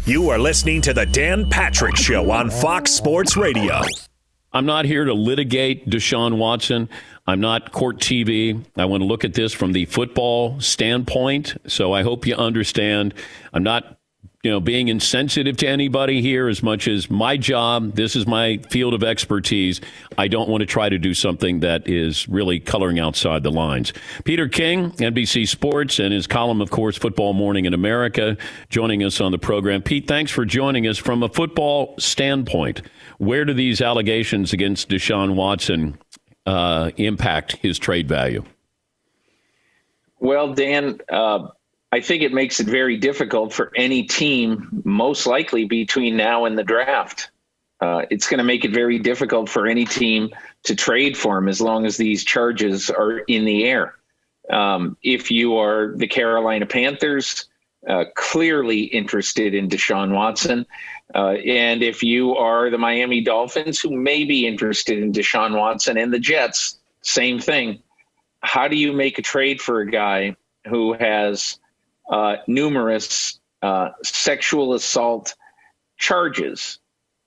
You are listening to the Dan Patrick Show on Fox Sports Radio. I'm not here to litigate Deshaun Watson. I'm not court TV. I want to look at this from the football standpoint. So I hope you understand. I'm not, being insensitive to anybody here as much as my job. This is my field of expertise. I don't want to try to do something that is really coloring outside the lines. Peter King, NBC Sports, and his column, of course, Football Morning in America, joining us on the program. Pete, thanks for joining us. From a football standpoint, where do these allegations against Deshaun Watson impact his trade value? Well, Dan, I think it makes it very difficult for any team, most likely between now and the draft. It's going to make it very difficult for any team to trade for him as long as these charges are in the air. If you are the Carolina Panthers, clearly interested in Deshaun Watson, and if you are the Miami Dolphins, who may be interested in Deshaun Watson, and the Jets, same thing. How do you make a trade for a guy who has numerous sexual assault charges,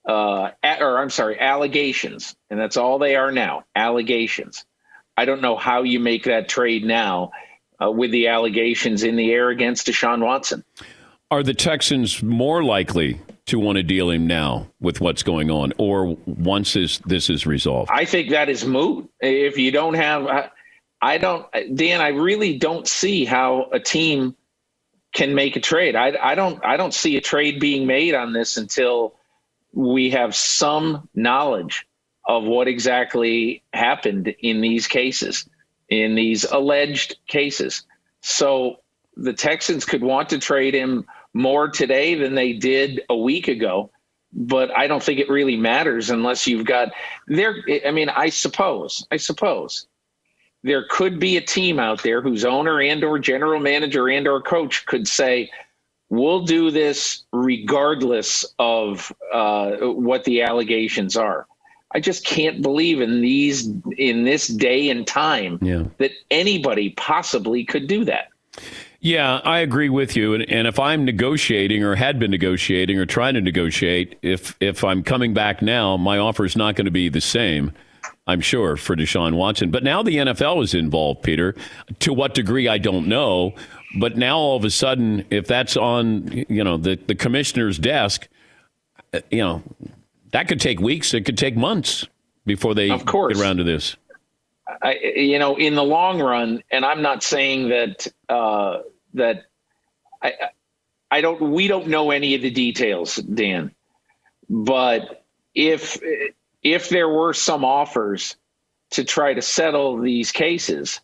allegations, and that's all they are now, allegations. I don't know how you make that trade now with the allegations in the air against Deshaun Watson. Are the Texans more likely to want to deal him now with what's going on, or once this is resolved? I think that is moot. If you don't have, Dan, I really don't see how a team can make a trade. I don't see a trade being made on this until we have some knowledge of what exactly happened in these cases, in these alleged cases. So the Texans could want to trade him more today than they did a week ago, but I don't think it really matters unless you've got there. I mean, I suppose there could be a team out there whose owner and or general manager and or coach could say, we'll do this regardless of what the allegations are. I just can't believe in this day and time that anybody possibly could do that. Yeah, I agree with you. And if I'm negotiating or had been negotiating or trying to negotiate, if I'm coming back now, my offer is not going to be the same, I'm sure, for Deshaun Watson. But now the NFL is involved, Peter. To what degree, I don't know. But now all of a sudden, if that's on, the commissioner's desk, that could take weeks. It could take months before they get around to this. In the long run, and I'm not saying that we don't know any of the details, Dan, but if there were some offers to try to settle these cases,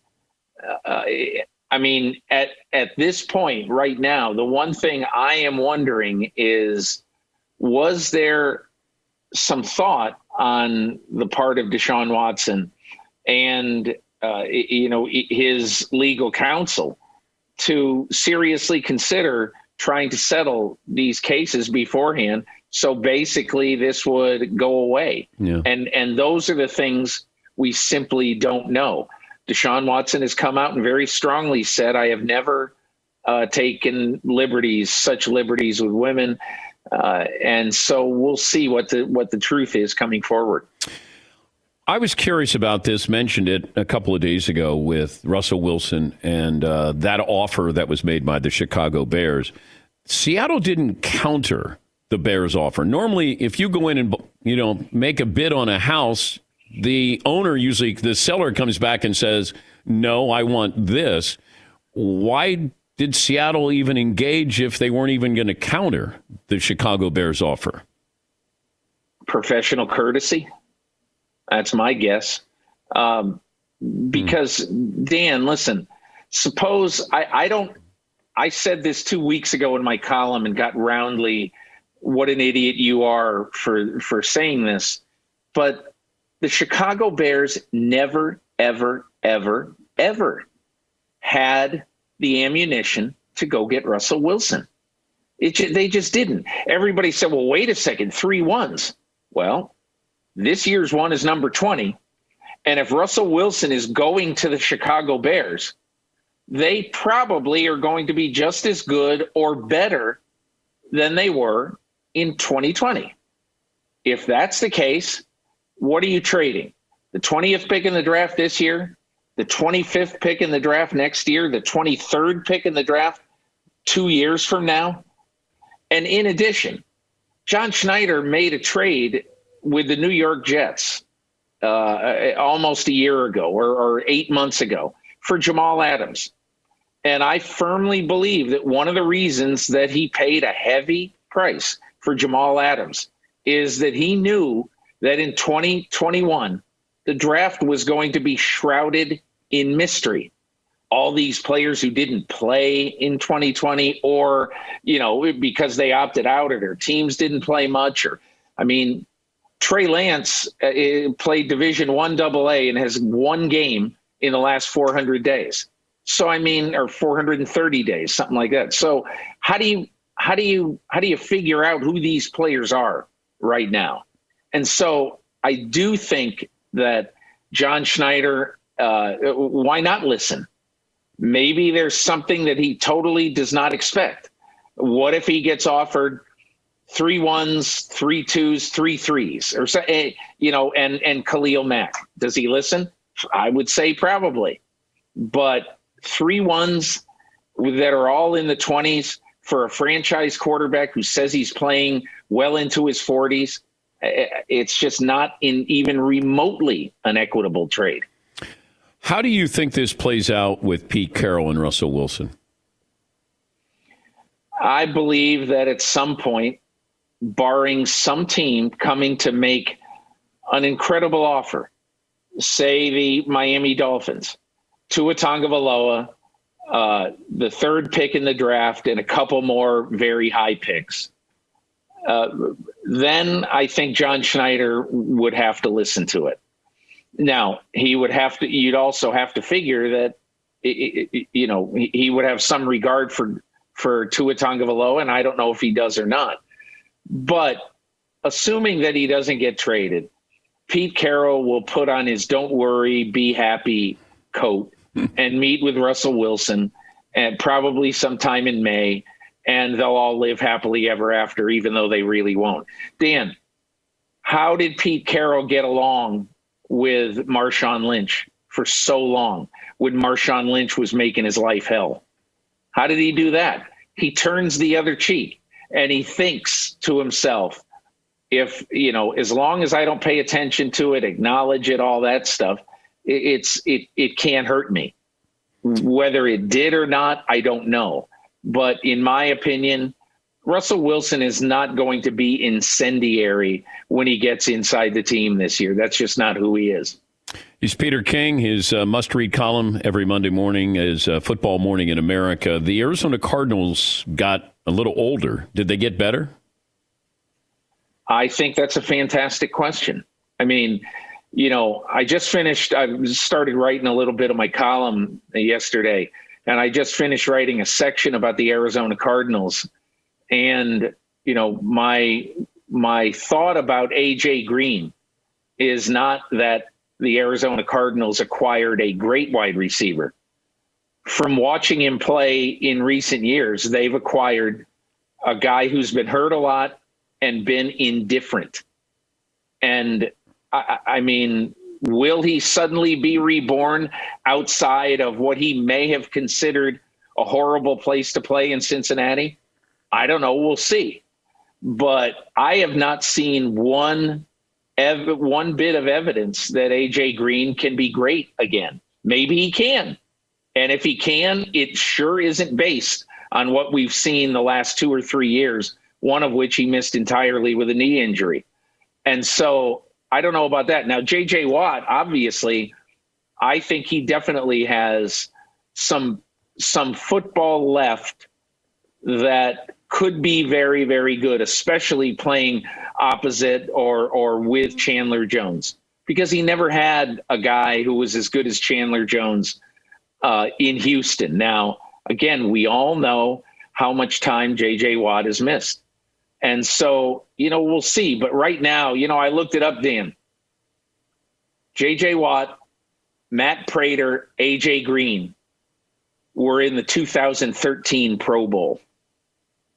at this point right now, the one thing I am wondering is, was there some thought on the part of Deshaun Watson and, his legal counsel to seriously consider trying to settle these cases beforehand? So basically this would go away. Yeah. And those are the things we simply don't know. Deshaun Watson has come out and very strongly said, I have never taken such liberties with women. And so we'll see what the truth is coming forward. I was curious about this, mentioned it a couple of days ago with Russell Wilson and that offer that was made by the Chicago Bears. Seattle didn't counter the Bears offer. Normally, if you go in and, make a bid on a house, the owner, usually the seller, comes back and says, no, I want this. Why did Seattle even engage if they weren't even going to counter the Chicago Bears offer? Professional courtesy. That's my guess. Because, Dan, listen, suppose I said this 2 weeks ago in my column and got roundly, what an idiot you are for saying this. But the Chicago Bears never, ever, ever, ever had the ammunition to go get Russell Wilson. They just didn't. Everybody said, well, wait a second, 3 ones. Well, this year's one is number 20. And if Russell Wilson is going to the Chicago Bears, they probably are going to be just as good or better than they were in 2020. If that's the case, what are you trading? The 20th pick in the draft this year, the 25th pick in the draft next year, the 23rd pick in the draft 2 years from now? And in addition, John Schneider made a trade with the New York Jets almost a year ago or 8 months ago for Jamal Adams. And I firmly believe that one of the reasons that he paid a heavy price for Jamal Adams is that he knew that in 2021, the draft was going to be shrouded in mystery. All these players who didn't play in 2020 or, because they opted out or their teams didn't play much. Trey Lance played Division I AA and has one game in the last 400 days. So, or 430 days, something like that. So how do you figure out who these players are right now? And so I do think that John Schneider, why not listen? Maybe there's something that he totally does not expect. What if he gets offered 3 1s, 3 2s, 3 3s, or and Khalil Mack? Does he listen? I would say probably. But 3 1s that are all in the 20s for a franchise quarterback who says he's playing well into his 40s, it's just not even remotely an equitable trade. How do you think this plays out with Pete Carroll and Russell Wilson? I believe that at some point, barring some team coming to make an incredible offer, say the Miami Dolphins, Tua Tagovailoa, the 3rd pick in the draft, and a couple more very high picks, then I think John Schneider would have to listen to it. Now, you'd also have to figure that, he would have some regard for Tua Tagovailoa, and I don't know if he does or not. But assuming that he doesn't get traded, Pete Carroll will put on his "don't worry, be happy" coat and meet with Russell Wilson, and probably sometime in May, and they'll all live happily ever after, even though they really won't. Dan, how did Pete Carroll get along with Marshawn Lynch for so long when Marshawn Lynch was making his life hell? How did he do that? He turns the other cheek and he thinks to himself, as long as I don't pay attention to it, acknowledge it, all that stuff, it can't hurt me. Whether it did or not, I don't know. But in my opinion, Russell Wilson is not going to be incendiary when he gets inside the team this year. That's just not who he is. He's Peter King. His must-read column every Monday morning is Football Morning in America. The Arizona Cardinals got a little older. Did they get better? I think that's a fantastic question. I started writing a little bit of my column yesterday, and I just finished writing a section about the Arizona Cardinals. And, my thought about A.J. Green is not that the Arizona Cardinals acquired a great wide receiver. From watching him play in recent years, they've acquired a guy who's been hurt a lot and been indifferent. And will he suddenly be reborn outside of what he may have considered a horrible place to play in Cincinnati? I don't know. We'll see. But I have not seen one bit of evidence that A.J. Green can be great again. Maybe he can. And if he can, it sure isn't based on what we've seen the last 2 or 3 years, one of which he missed entirely with a knee injury. And so I don't know about that. Now, J.J. Watt, obviously, I think he definitely has some football left that could be very, very good, especially playing opposite or with Chandler Jones, because he never had a guy who was as good as Chandler Jones in Houston. Now, again, we all know how much time J.J. Watt has missed. And so, we'll see. But right now, I looked it up, Dan. J.J. Watt, Matt Prater, A.J. Green were in the 2013 Pro Bowl.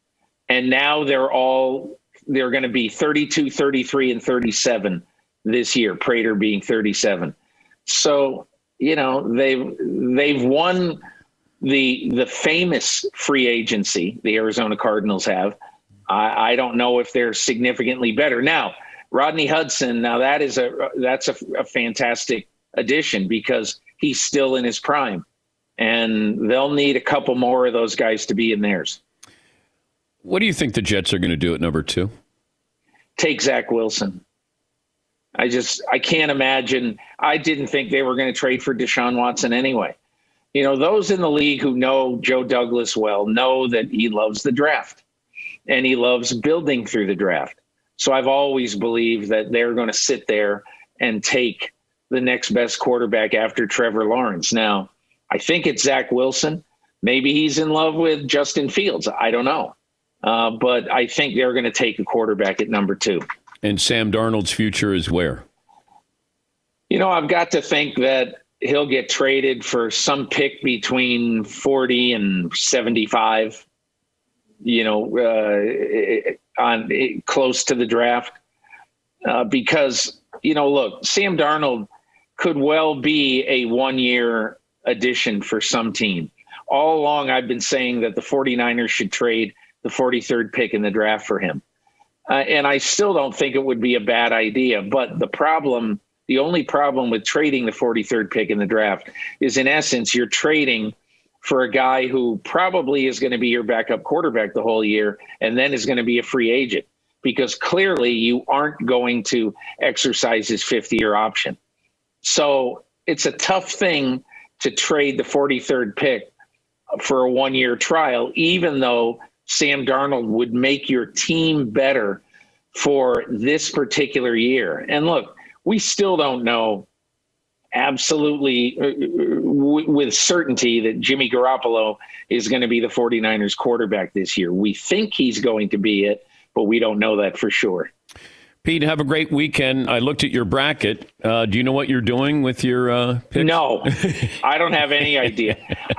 And now they're going to be 32, 33, and 37 this year, Prater being 37. So, they've won the famous free agency, the Arizona Cardinals have. I don't know if they're significantly better. Now, Rodney Hudson, that's a fantastic addition because he's still in his prime. And they'll need a couple more of those guys to be in theirs. What do you think the Jets are going to do at number 2? Take Zach Wilson. I can't imagine. I didn't think they were going to trade for Deshaun Watson anyway. Those in the league who know Joe Douglas well know that he loves the draft and he loves building through the draft. So I've always believed that they're going to sit there and take the next best quarterback after Trevor Lawrence. Now, I think it's Zach Wilson. Maybe he's in love with Justin Fields. I don't know. But I think they're going to take a quarterback at number 2. And Sam Darnold's future is where? I've got to think that he'll get traded for some pick between 40 and 75, close to the draft. Because, look, Sam Darnold could well be a one-year addition for some team. All along, I've been saying that the 49ers should trade the 43rd pick in the draft for him. And I still don't think it would be a bad idea. But the only problem with trading the 43rd pick in the draft is, in essence, you're trading for a guy who probably is going to be your backup quarterback the whole year and then is going to be a free agent because clearly you aren't going to exercise his 5th-year option. So it's a tough thing to trade the 43rd pick for a one-year trial, even though Sam Darnold would make your team better for this particular year. And look, we still don't know absolutely with certainty that Jimmy Garoppolo is going to be the 49ers quarterback this year. We think he's going to be it, but we don't know that for sure. Pete, have a great weekend. I looked at your bracket. Do you know what you're doing with your picks? No, I don't have any idea.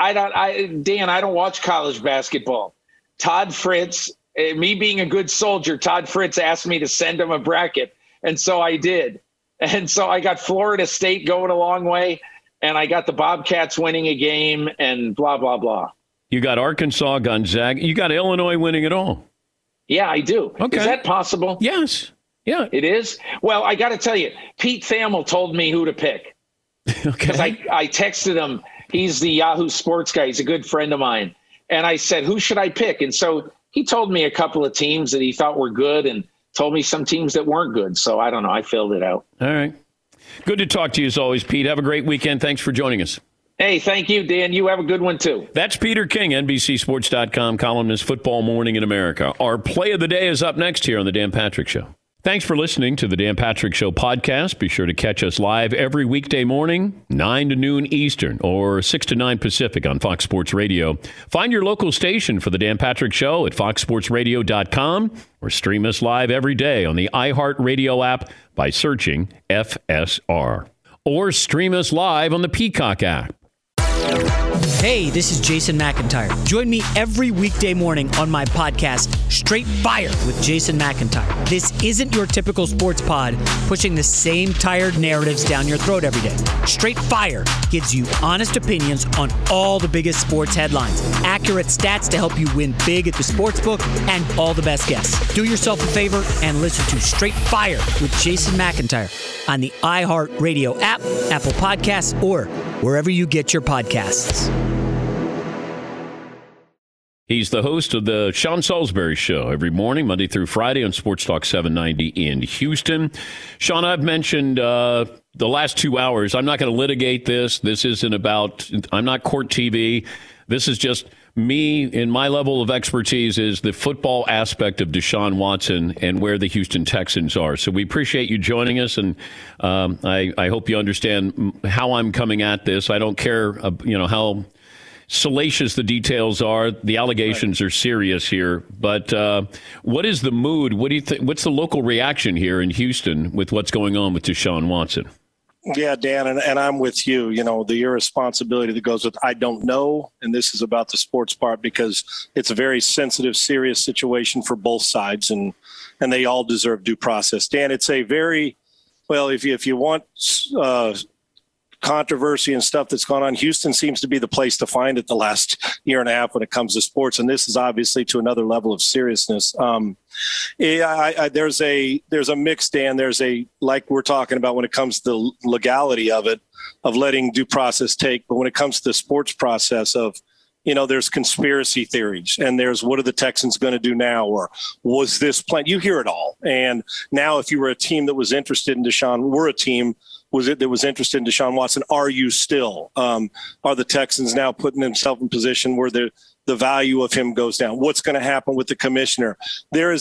Dan, I don't watch college basketball. Todd Fritz, me being a good soldier, Todd Fritz asked me to send him a bracket, and so I did. And so I got Florida State going a long way, and I got the Bobcats winning a game, and blah, blah, blah. You got Arkansas, Gonzaga. You got Illinois winning it all. Yeah, I do. Okay. Is that possible? Yes. Yeah. It is? Well, I got to tell you, Pete Thamel told me who to pick. Because I texted him. He's the Yahoo Sports guy. He's a good friend of mine. And I said, who should I pick? And so he told me a couple of teams that he thought were good and told me some teams that weren't good. So I don't know. I filled it out. All right. Good to talk to you as always, Pete. Have a great weekend. Thanks for joining us. Hey, thank you, Dan. You have a good one, too. That's Peter King, NBCSports.com columnist, Football Morning in America. Our play of the day is up next here on The Dan Patrick Show. Thanks for listening to the Dan Patrick Show podcast. Be sure to catch us live every weekday morning, 9 to noon Eastern or 6 to 9 Pacific on Fox Sports Radio. Find your local station for the Dan Patrick Show at foxsportsradio.com or stream us live every day on the iHeartRadio app by searching FSR. Or stream us live on the Peacock app. Hey, this is Jason McIntyre. Join me every weekday morning on my podcast, Straight Fire with Jason McIntyre. This isn't your typical sports pod pushing the same tired narratives down your throat every day. Straight Fire gives you honest opinions on all the biggest sports headlines, accurate stats to help you win big at the sportsbook, and all the best guests. Do yourself a favor and listen to Straight Fire with Jason McIntyre on the iHeartRadio app, Apple Podcasts, or wherever you get your podcasts. He's the host of the Sean Salisbury Show every morning, Monday through Friday on Sports Talk 790 in Houston. Sean, I've mentioned the last 2 hours. I'm not going to litigate this. This isn't about, I'm not court TV. This is just me, in my level of expertise, is the football aspect of Deshaun Watson and where the Houston Texans are. So we appreciate you joining us, and I hope you understand how I'm coming at this. I don't care, how salacious the details are. The allegations are serious here. But what is the mood? What do you think? What's the local reaction here in Houston with what's going on with Deshaun Watson? Yeah, Dan, and I'm with you. You know, the irresponsibility that goes with I don't know, and this is about the sports part because it's a very sensitive, serious situation for both sides, and they all deserve due process. Dan, it's a very well. If you want controversy and stuff that's gone on, Houston seems to be the place to find it the last year and a half when it comes to sports, and this is obviously to another level of seriousness. There's a mix, Dan. There's a, like we're talking about when it comes to the legality of it, of letting due process take, but when it comes to the sports process of, you know, there's conspiracy theories and there's what are the Texans going to do now, or was this plan? You hear it all. And now if you were a team that was interested in Deshaun, we're a team that was interested in Deshaun Watson. Are you still? Are the Texans now putting themselves in position where the value of him goes down? What's going to happen with the commissioner? They've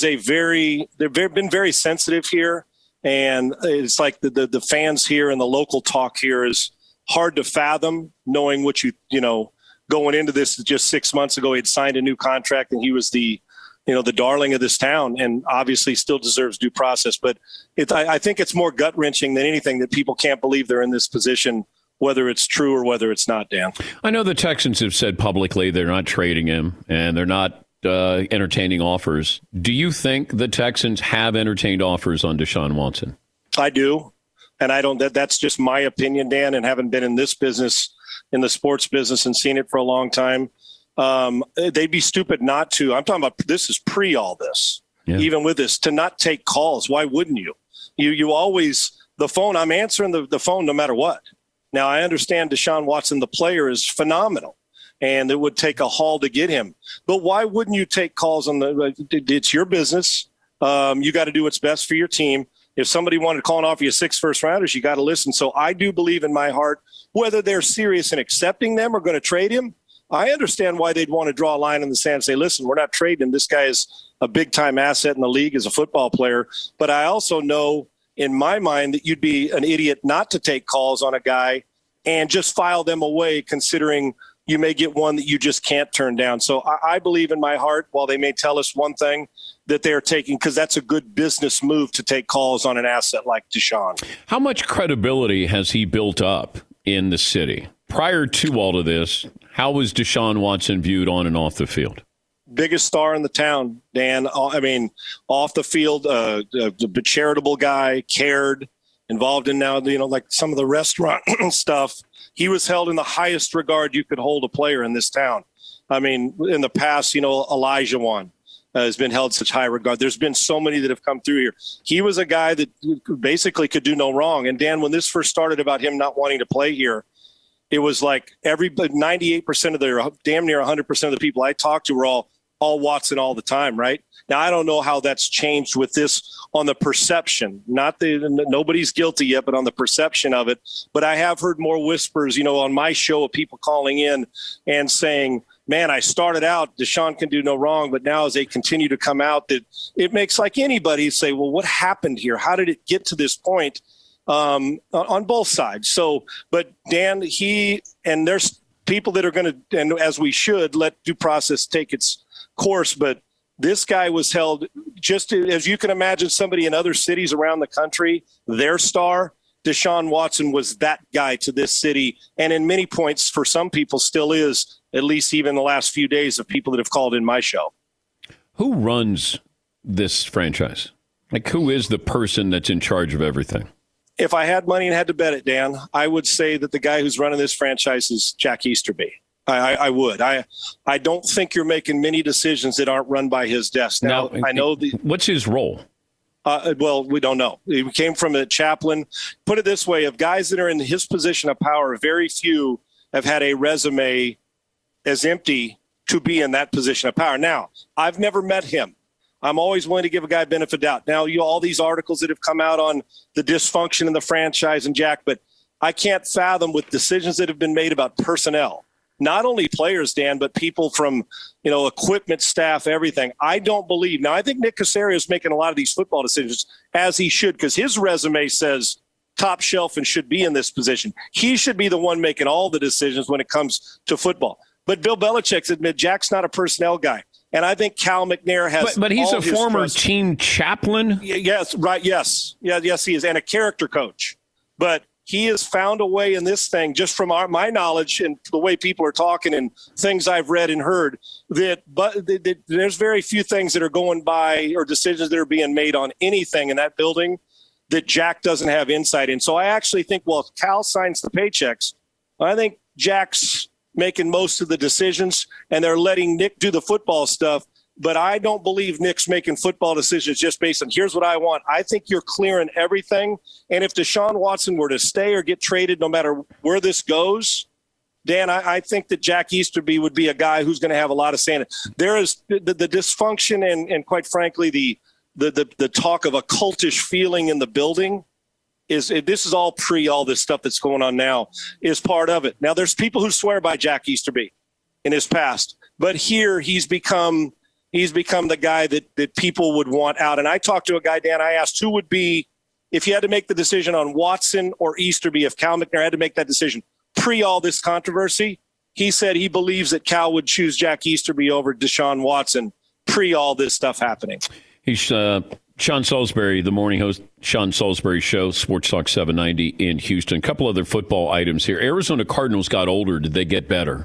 been very sensitive here. And it's like the fans here and the local talk here is hard to fathom, knowing what going into this just 6 months ago, he had signed a new contract and he was the darling of this town and obviously still deserves due process. But I think it's more gut wrenching than anything that people can't believe they're in this position, whether it's true or whether it's not, Dan. I know the Texans have said publicly they're not trading him and they're not entertaining offers. Do you think the Texans have entertained offers on Deshaun Watson? I do. And I don't, that's just my opinion, Dan, and having been in this business, in the sports business and seen it for a long time. They'd be stupid not to. I'm talking about this is pre all this, even with this, to not take calls. Why wouldn't you? You always, the phone, I'm answering the phone no matter what. Now, I understand Deshaun Watson, the player, is phenomenal, and it would take a haul to get him. But why wouldn't you take calls on it's your business. You got to do what's best for your team. If somebody wanted to call and offer you 6 first-rounders, you got to listen. So I do believe in my heart, whether they're serious in accepting them or going to trade him, I understand why they'd want to draw a line in the sand and say, listen, we're not trading him. This guy is a big-time asset in the league as a football player. But I also know in my mind that you'd be an idiot not to take calls on a guy and just file them away, considering you may get one that you just can't turn down. So I believe in my heart, while they may tell us one thing, that they're taking, because that's a good business move to take calls on an asset like Deshaun. How much credibility has he built up in the city? Prior to all of this, how was Deshaun Watson viewed on and off the field? Biggest star in the town, Dan. I mean, off the field, a charitable guy, cared, involved in now, like some of the restaurant stuff. He was held in the highest regard you could hold a player in this town. I mean, in the past, Elijah Wan has been held such high regard. There's been so many that have come through here. He was a guy that basically could do no wrong. And Dan, when this first started about him not wanting to play here, it was like 98% of damn near 100% of the people I talked to were all Watson all the time, right? Now, I don't know how that's changed with this on the perception. Nobody's guilty yet, but on the perception of it. But I have heard more whispers, on my show of people calling in and saying, man, I started out, Deshaun can do no wrong, but now as they continue to come out, that it makes like anybody say, well, what happened here? How did it get to this point? On both sides. So, but Dan, there's people that are going to, and as we should, let due process take its course. But this guy was held, just as you can imagine, somebody in other cities around the country, their star, Deshaun Watson was that guy to this city. And in many points, for some people, still is, at least even the last few days of people that have called in my show. Who runs this franchise? Like, who is the person that's in charge of everything? If I had money and had to bet it, Dan, I would say that the guy who's running this franchise is Jack Easterby. I would. I don't think you're making many decisions that aren't run by his desk. Now I know what's his role? Well, we don't know. He came from a chaplain. Put it this way, of guys that are in his position of power, very few have had a resume as empty to be in that position of power. Now, I've never met him. I'm always willing to give a guy benefit of doubt. Now, all these articles that have come out on the dysfunction in the franchise and Jack, but I can't fathom with decisions that have been made about personnel, not only players, Dan, but people from, equipment, staff, everything. I don't believe. Now, I think Nick Caserio is making a lot of these football decisions, as he should, because his resume says top shelf and should be in this position. He should be the one making all the decisions when it comes to football. But Bill Belichick's admit Jack's not a personnel guy. And I think Cal McNair has. But he's a former team chaplain. Yes, right. Yes. Yeah, yes, he is. And a character coach. But he has found a way in this thing, just from my knowledge and the way people are talking and things I've read and heard, that there's very few things that are going by or decisions that are being made on anything in that building that Jack doesn't have insight in. So I actually think, well, if Cal signs the paychecks, I think Jack's making most of the decisions and they're letting Nick do the football stuff. But I don't believe Nick's making football decisions just based on here's what I want. I think you're clearing everything. And if Deshaun Watson were to stay or get traded, no matter where this goes, Dan, I think that Jack Easterby would be a guy who's going to have a lot of say in it. There is the dysfunction and quite frankly, the talk of a cultish feeling in the building. This is all all this stuff that's going on now is part of it. Now, there's people who swear by Jack Easterby in his past, but here he's become the guy that people would want out. And I talked to a guy, Dan, I asked who would be, if you had to make the decision on Watson or Easterby, if Cal McNair had to make that decision pre all this controversy, he said he believes that Cal would choose Jack Easterby over Deshaun Watson pre all this stuff happening. He's Sean Salisbury, the morning host, Sean Salisbury Show, Sports Talk 790 in Houston. A couple other football items here. Arizona Cardinals got older. Did they get better?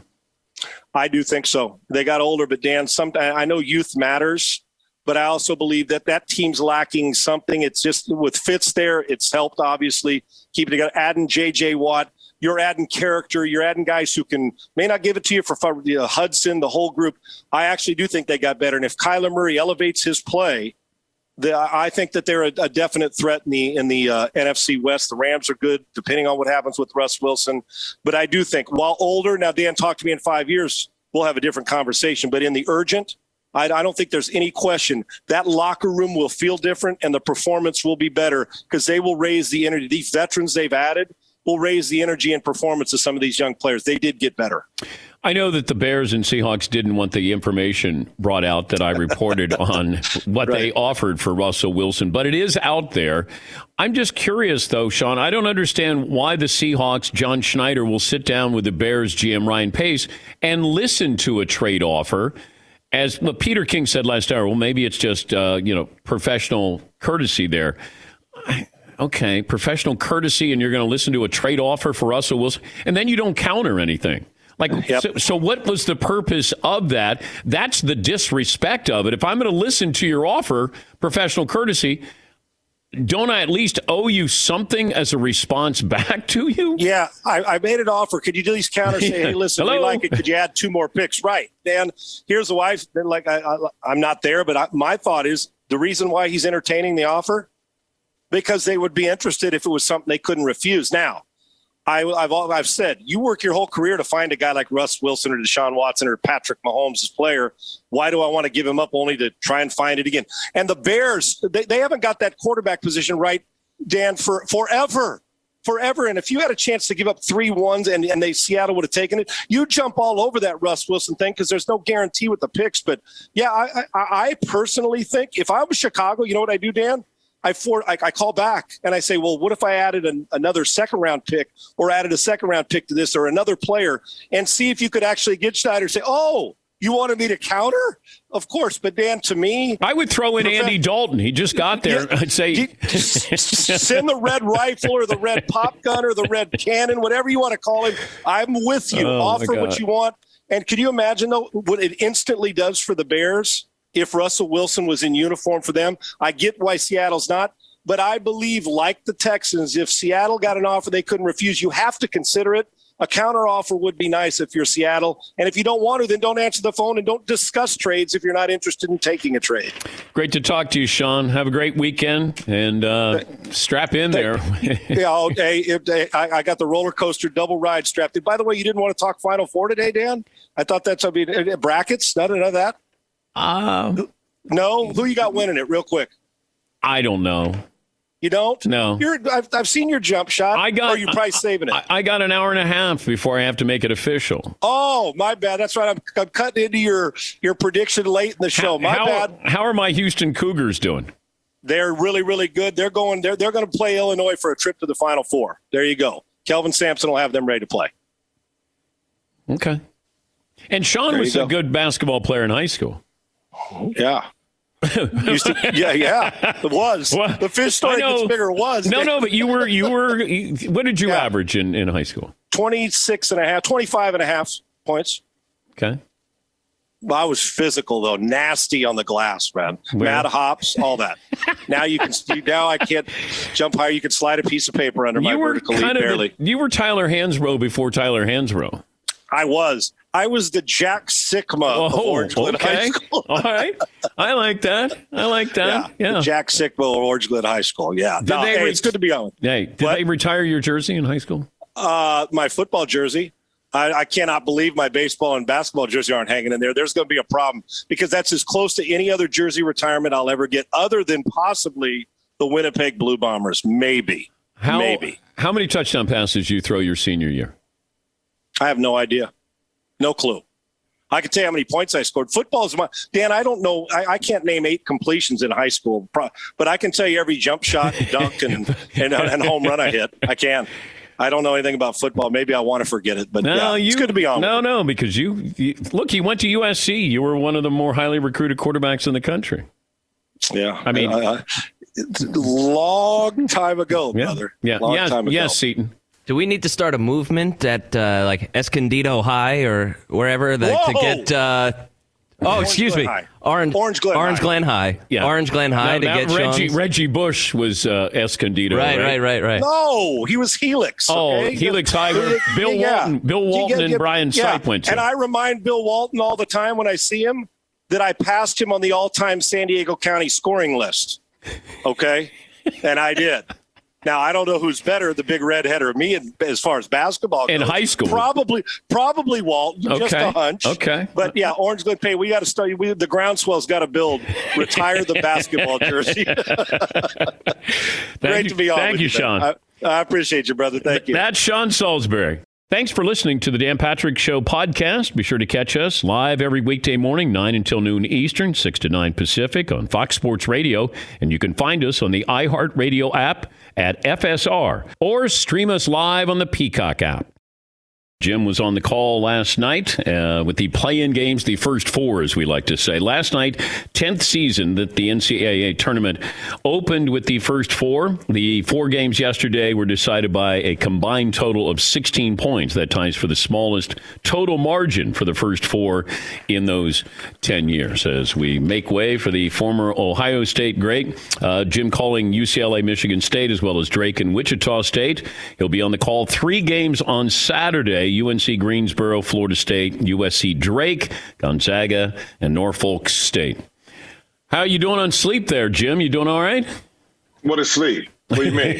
I do think so. They got older, but Dan, I know youth matters, but I also believe that team's lacking something. It's just with Fitz there, it's helped, obviously, keep it together. Adding J.J. Watt, you're adding character. You're adding guys who may not give it to you for Hudson, the whole group. I actually do think they got better. And if Kyler Murray elevates his play, I think that they're a definite threat in the NFC West. The Rams are good, depending on what happens with Russ Wilson. But I do think, while older, now, Dan, talk to me in 5 years, we'll have a different conversation. But in the urgent, I don't think there's any question that locker room will feel different and the performance will be better because they will raise the energy. These veterans they've added will raise the energy and performance of some of these young players. They did get better. I know that the Bears and Seahawks didn't want the information brought out that I reported on what they offered for Russell Wilson, but it is out there. I'm just curious, though, Sean. I don't understand why the Seahawks, John Schneider, will sit down with the Bears GM Ryan Pace and listen to a trade offer. As Peter King said last hour, well, maybe it's just professional courtesy there. Okay, professional courtesy, and you're going to listen to a trade offer for Russell Wilson, and then you don't counter anything. So what was the purpose of that? That's the disrespect of it. If I'm going to listen to your offer, professional courtesy, don't I at least owe you something as a response back to you? Yeah, I made an offer. Could you at least counter say, hey, listen, we like it. Could you add 2 more picks? Right. Dan, here's the why. I'm not there, but my thought is the reason why he's entertaining the offer, because they would be interested if it was something they couldn't refuse. Now, I've said, you work your whole career to find a guy like Russ Wilson or Deshaun Watson or Patrick Mahomes as player. Why do I want to give him up only to try and find it again? And the Bears, they haven't got that quarterback position right, Dan, for forever. And if you had a chance to give up 3 ones and Seattle would have taken it, you'd jump all over that Russ Wilson thing because there's no guarantee with the picks. But, yeah, I personally think if I was Chicago, you know what I do, Dan? I call back and I say, well, what if I added another second-round pick or added a second-round pick to this or another player and see if you could actually get Schneider say, oh, you wanted me to counter? Of course. But, Dan, to me, I would throw in Andy Dalton. He just got there. I'd say send the red rifle or the red pop gun or the red cannon, whatever you want to call him. I'm with you. Offer what you want. And can you imagine, though, what it instantly does for the Bears? If Russell Wilson was in uniform for them, I get why Seattle's not. But I believe, like the Texans, if Seattle got an offer they couldn't refuse, you have to consider it. A counteroffer would be nice if you're Seattle. And if you don't want to, then don't answer the phone and don't discuss trades if you're not interested in taking a trade. Great to talk to you, Sean. Have a great weekend and strap in there. Yeah, I got the roller coaster double ride strapped in. By the way, you didn't want to talk Final Four today, Dan? I thought that's brackets, none of that. No? Who you got winning it real quick? I don't know. You don't? No. I've seen your jump shot. Or are you probably saving it? I got an hour and a half before I have to make it official. Oh, my bad. That's right. I'm cutting into your prediction late in the show. My bad. How are my Houston Cougars doing? They're really, really good. They're going to play Illinois for a trip to the Final Four. There you go. Kelvin Sampson will have them ready to play. Okay. And Sean was a good basketball player in high school. Yeah. Yeah, it was. Well, the fish story gets bigger. Was no, but you were. What did you average in high school? 25.5 points. Okay. Well, I was physical though, nasty on the glass, man. Mad hops, all that. Now now I can't jump higher. You can slide a piece of paper under my vertical leap barely. You were Tyler Hansbrough before Tyler Hansbrough. I was the Jack Sikma of Orange Glen High School. All right. I like that. Yeah. The Jack Sikma of Orange Glen High School. Yeah. It's good to be on. Hey, did they retire your jersey in high school? My football jersey. I cannot believe my baseball and basketball jersey aren't hanging in there. There's going to be a problem because that's as close to any other jersey retirement I'll ever get other than possibly the Winnipeg Blue Bombers. Maybe. How many touchdown passes did you throw your senior year? I have no idea. No clue. I can tell you how many points I scored. Football is Dan, I don't know. I can't name 8 completions in high school, but I can tell you every jump shot, dunk, and home run I hit. I can. I don't know anything about football. Maybe I want to forget it, but it's good to be on. No, because you look, you went to USC. You were one of the more highly recruited quarterbacks in the country. Yeah. I mean, long time ago, brother. Yeah. Long time ago. Yes, Seton. Do we need to start a movement at like Escondido High or wherever to get? Orange Glen High. Yeah. Orange Glen High to get Reggie Bush was Escondido. Right. No, he was Helix. Okay? Helix High. Bill Walton and Brian Sipe went to. And I remind Bill Walton all the time when I see him that I passed him on the all-time San Diego County scoring list. Okay, and I did. Now, I don't know who's better, the big redhead or me, as far as basketball goes. In high school? Probably Walton, just a hunch. Okay. But, yeah, Orange Glen Pay, we got to start. The groundswell's got to retire the basketball jersey. Great to be on Thank you, Sean. I appreciate you, brother. Thank you. That's Sean Salisbury. Thanks for listening to the Dan Patrick Show podcast. Be sure to catch us live every weekday morning, 9 until noon Eastern, 6 to 9 Pacific on Fox Sports Radio. And you can find us on the iHeartRadio app at FSR or stream us live on the Peacock app. Jim was on the call last night with the play-in games, the first 4, as we like to say. Last night, 10th season that the NCAA tournament opened with the first 4. The 4 games yesterday were decided by a combined total of 16 points. That ties for the smallest total margin for the first 4 in those 10 years. As we make way for the former Ohio State great, Jim calling UCLA, Michigan State, as well as Drake and Wichita State. He'll be on the call 3 games on Saturday. UNC Greensboro, Florida State, USC Drake, Gonzaga, and Norfolk State. How are you doing on sleep there, Jim? You doing all right? What is sleep? What do you mean?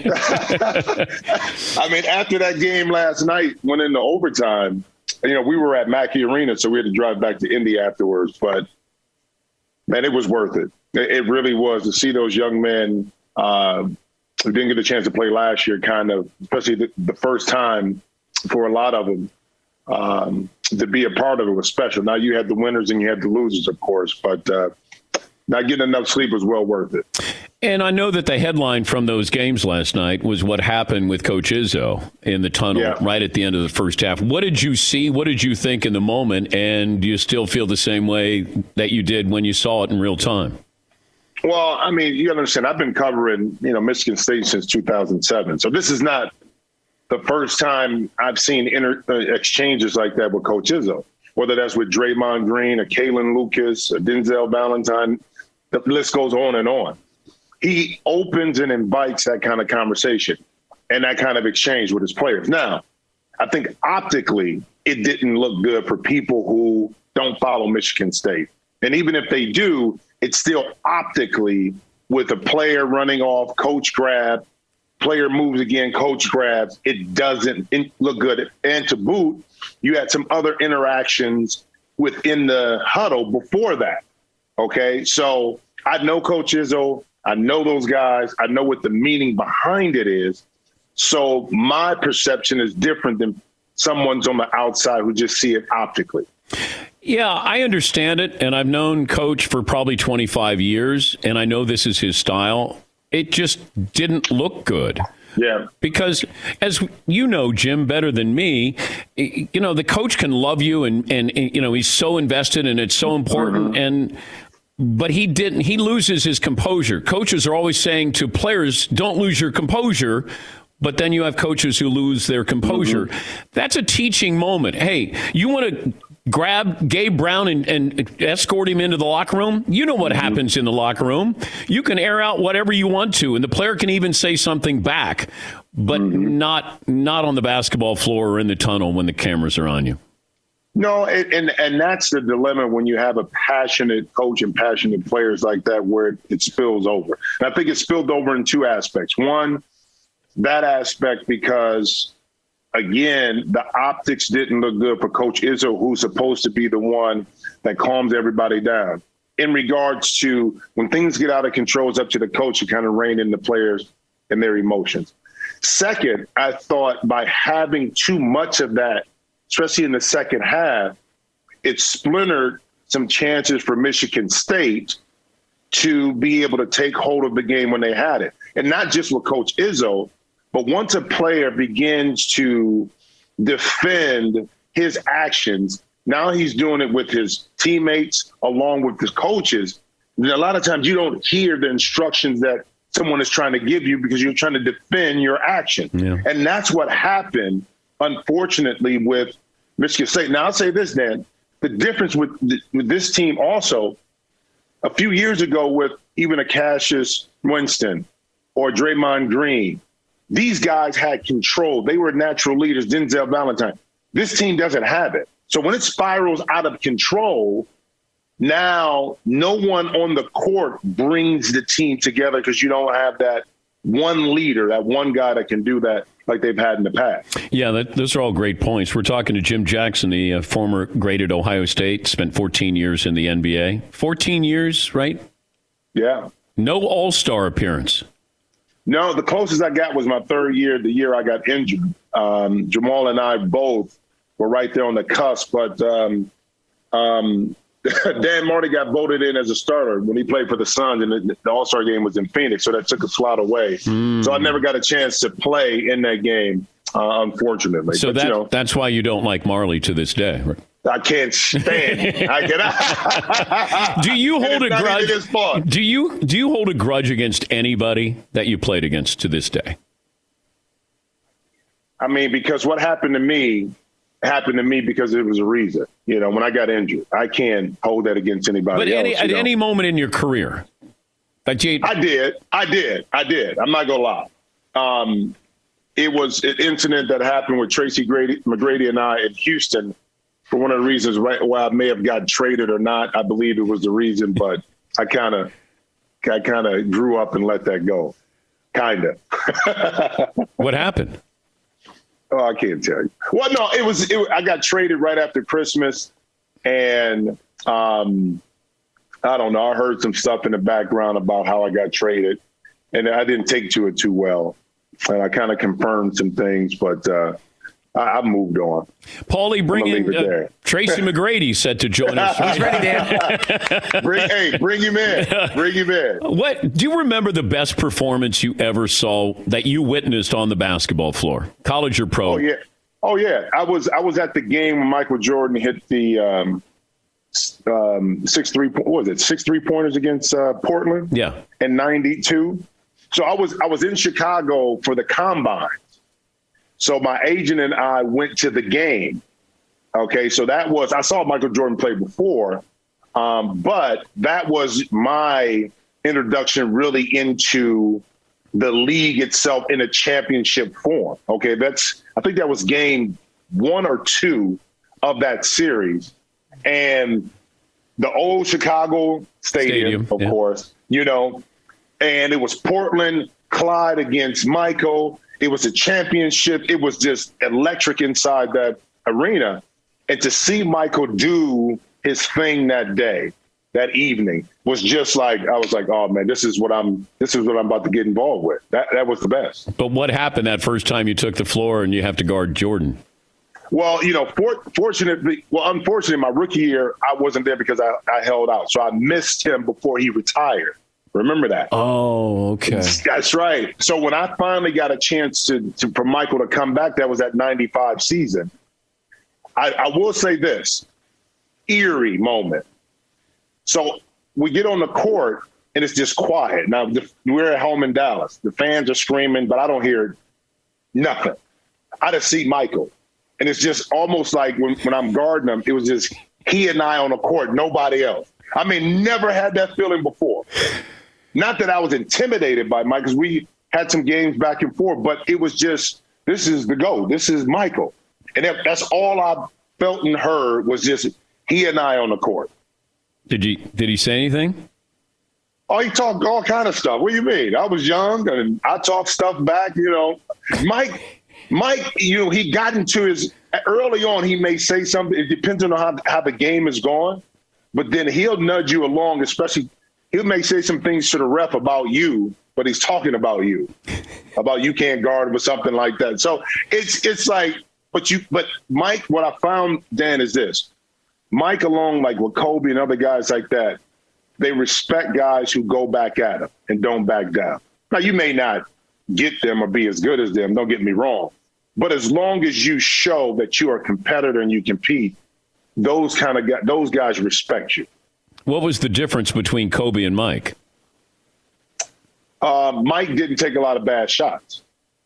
I mean, after that game last night, went into overtime, we were at Mackey Arena, so we had to drive back to Indy afterwards. But, man, it was worth it. It really was to see those young men who didn't get a chance to play last year, kind of, especially the first time for a lot of them, to be a part of it was special. Now you had the winners and you had the losers, of course, but not getting enough sleep was well worth it. And I know that the headline from those games last night was what happened with Coach Izzo in the tunnel right at the end of the first half. What did you see? What did you think in the moment? And do you still feel the same way that you did when you saw it in real time? Well, I mean, you understand, I've been covering, Michigan State since 2007. So this is not the first time I've seen exchanges like that with Coach Izzo, whether that's with Draymond Green or Kalen Lucas or Denzel Valentine, the list goes on and on. He opens and invites that kind of conversation and that kind of exchange with his players. Now, I think optically it didn't look good for people who don't follow Michigan State. And even if they do, it's still optically with a player running off, coach grab, player moves again, coach grabs, it doesn't look good. And to boot, you had some other interactions within the huddle before that. Okay, so I know Coach Izzo. I know those guys. I know what the meaning behind it is. So my perception is different than someone's on the outside who just see it optically. Yeah, I understand it. And I've known Coach for probably 25 years, and I know this is his style. It just didn't look good. Yeah. Because, as you know, Jim, better than me, the coach can love you and he's so invested and it's so important. And But he didn't. He loses his composure. Coaches are always saying to players, don't lose your composure. But then you have coaches who lose their composure. That's a teaching moment. Hey, you want to grab Gabe Brown and escort him into the locker room? You know what happens in the locker room. You can air out whatever you want to, and the player can even say something back, but not on the basketball floor or in the tunnel when the cameras are on you. No, and that's the dilemma when you have a passionate coach and passionate players like that, where it spills over. And I think it spilled over in two aspects. One, that aspect because, again, the optics didn't look good for Coach Izzo, who's supposed to be the one that calms everybody down. In regards to when things get out of control, it's up to the coach to kind of rein in the players and their emotions. Second, I thought by having too much of that, especially in the second half, it splintered some chances for Michigan State to be able to take hold of the game when they had it. And not just with Coach Izzo, but once a player begins to defend his actions, now he's doing it with his teammates along with his coaches. And a lot of times you don't hear the instructions that someone is trying to give you because you're trying to defend your action. Yeah. And that's what happened, unfortunately, with Michigan State. Now, I'll say this, Dan. The difference with this team also, a few years ago with even a Cassius Winston or Draymond Green, these guys had control. They were natural leaders, Denzel Valentine. This team doesn't have it. So when it spirals out of control, now no one on the court brings the team together because you don't have that one leader, that one guy that can do that like they've had in the past. Yeah, those are all great points. We're talking to Jim Jackson, the former great at Ohio State, spent 14 years in the NBA. 14 years, right? Yeah. No All-Star appearance. No, the closest I got was my third year, the year I got injured. Jamal and I both were right there on the cusp, but Dan Marty got voted in as a starter when he played for the Suns, and the All-Star game was in Phoenix, so that took a slot away. So I never got a chance to play in that game, unfortunately. So but, that's why you don't like Marley to this day, right? I can't stand. I cannot. Do you hold a grudge? Do you hold a grudge against anybody that you played against to this day? I mean, because what happened to me because it was a reason. You know, when I got injured, I can't hold that against anybody else. But at any moment in your career, I did. I'm not gonna lie. It was an incident that happened with Tracy McGrady and I in Houston. For one of the reasons, right, why I may have gotten traded or not, I believe it was the reason, but I kind of grew up and let that go. Kind of. What happened? Oh, I can't tell you. Well, no, I got traded right after Christmas, and I don't know. I heard some stuff in the background about how I got traded, and I didn't take to it too well. And I kind of confirmed some things, but I moved on. Paulie, bring in Tracy McGrady set to join us. He's ready, Dan. Bring him in. Bring him in. What do you remember the best performance you ever saw that you witnessed on the basketball floor, college or pro? Oh yeah. I was at the game when Michael Jordan hit the 6 3-pointers against Portland. Yeah. In '92. So I was in Chicago for the combine. So my agent and I went to the game. Okay, so I saw Michael Jordan play before, but that was my introduction really into the league itself in a championship form. Okay, I think that was game 1 or 2 of that series. And the old Chicago Stadium. Of course, you know, and it was Portland, Clyde against Michael. It was a championship. It was just electric inside that arena. And to see Michael do his thing that day, that evening, was just like, I was like, oh man, this is what I'm about to get involved with. That was the best. But what happened that first time you took the floor and you have to guard Jordan? Well, you know, unfortunately, my rookie year, I wasn't there because I held out. So I missed him before he retired. Remember that? Oh, okay. That's right. So when I finally got a chance for Michael to come back, that was that 95 season. I will say this, eerie moment. So we get on the court and it's just quiet. Now, we're at home in Dallas. The fans are screaming, but I don't hear nothing. I just see Michael. And it's just almost like when I'm guarding him, it was just he and I on the court, nobody else. I mean, never had that feeling before. Not that I was intimidated by Mike, because we had some games back and forth, but it was just, this is the GOAT. This is Michael. And that's all I felt and heard was just he and I on the court. Did he say anything? Oh, he talked all kind of stuff. What do you mean? I was young and I talked stuff back, you know. Mike, you know, he got into his early on. He may say something. It depends on how the game is going, but then he'll nudge you along. Especially, he may say some things to the ref about you, but he's talking about you can't guard him or something like that. So it's like, but Mike, what I found, Dan, is this: Mike, along like with Kobe and other guys like that, they respect guys who go back at them and don't back down. Now, you may not get them or be as good as them, don't get me wrong. But as long as you show that you are a competitor and you compete, those guys respect you. What was the difference between Kobe and Mike? Mike didn't take a lot of bad shots.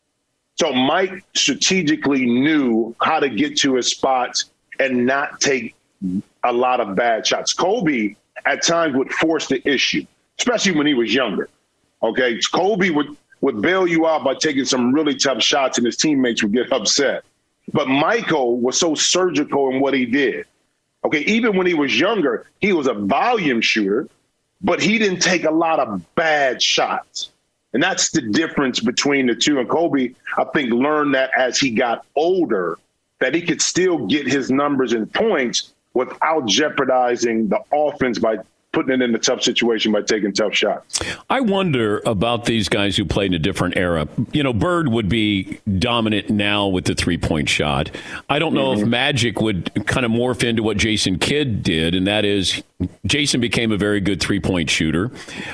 So Mike strategically knew how to get to his spots and not take a lot of bad shots. Kobe at times would force the issue, especially when he was younger. Okay, Kobe would bail you out by taking some really tough shots, and his teammates would get upset. But Michael was so surgical in what he did. Okay, even when he was younger, he was a volume shooter, but he didn't take a lot of bad shots. And that's the difference between the two. And Kobe, I think, learned that as he got older, that he could still get his numbers and points without jeopardizing the offense by putting it in a tough situation by taking tough shots. I wonder about these guys who played in a different era. You know, Bird would be dominant now with the three-point shot. I don't know if Magic would kind of morph into what Jason Kidd did, and that is Jason became a very good three-point shooter.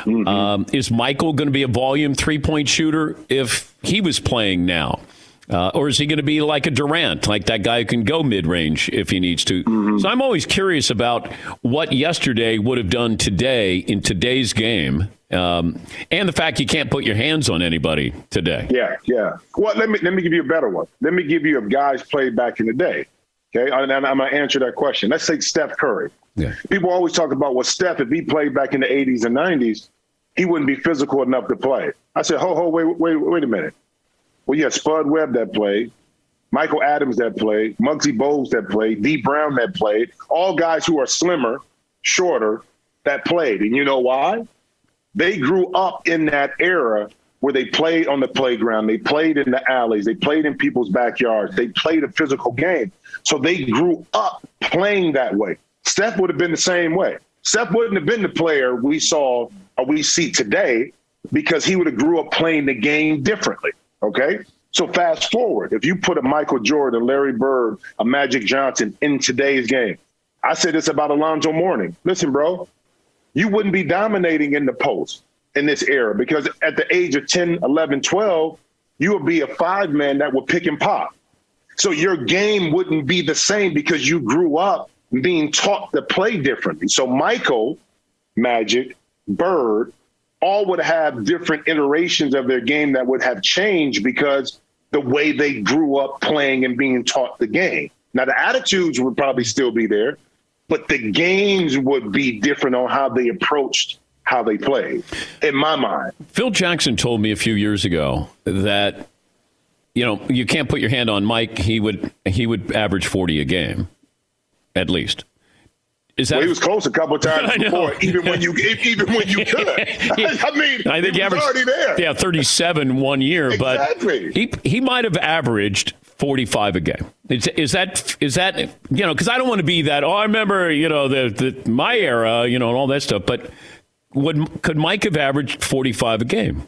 Is Michael going to be a volume three-point shooter if he was playing now? Or is he going to be like a Durant, like that guy who can go mid-range if he needs to? So I'm always curious about what yesterday would have done today in today's game, and the fact you can't put your hands on anybody today. Yeah. Well, let me give you a better one. Let me give you a guy's played back in the day. Okay, and I'm going to answer that question. Let's take Steph Curry. Yeah. People always talk about, well, Steph, if he played back in the 80s and 90s, he wouldn't be physical enough to play. I said, wait a minute. Well, you had Spud Webb that played, Michael Adams that played, Muggsy Bogues that played, Dee Brown that played, all guys who are slimmer, shorter, that played. And you know why? They grew up in that era where they played on the playground, they played in the alleys, they played in people's backyards, they played a physical game. So they grew up playing that way. Steph would have been the same way. Steph wouldn't have been the player we saw or we see today because he would have grew up playing the game differently. Okay, so fast forward. If you put a Michael Jordan, Larry Bird, a Magic Johnson in today's game, I said this about Alonzo Mourning. Listen, bro, you wouldn't be dominating in the post in this era because at the age of 10, 11, 12, you would be a five-man that would pick and pop. So your game wouldn't be the same because you grew up being taught to play differently. So Michael, Magic, Bird, all would have different iterations of their game that would have changed because the way they grew up playing and being taught the game. Now, the attitudes would probably still be there, but the games would be different on how they approached how they played, in my mind. Phil Jackson told me a few years ago that, you know, you can't put your hand on Mike. He would average 40 a game, at least. Well, he was close a couple of times before, even when you could. I mean, I think he was already there. Yeah, 37 one year, exactly. But he might have averaged 45 a game. Is that you know? Because I don't want to be that. Oh, I remember my era, and all that stuff. But could Mike have averaged 45 a game?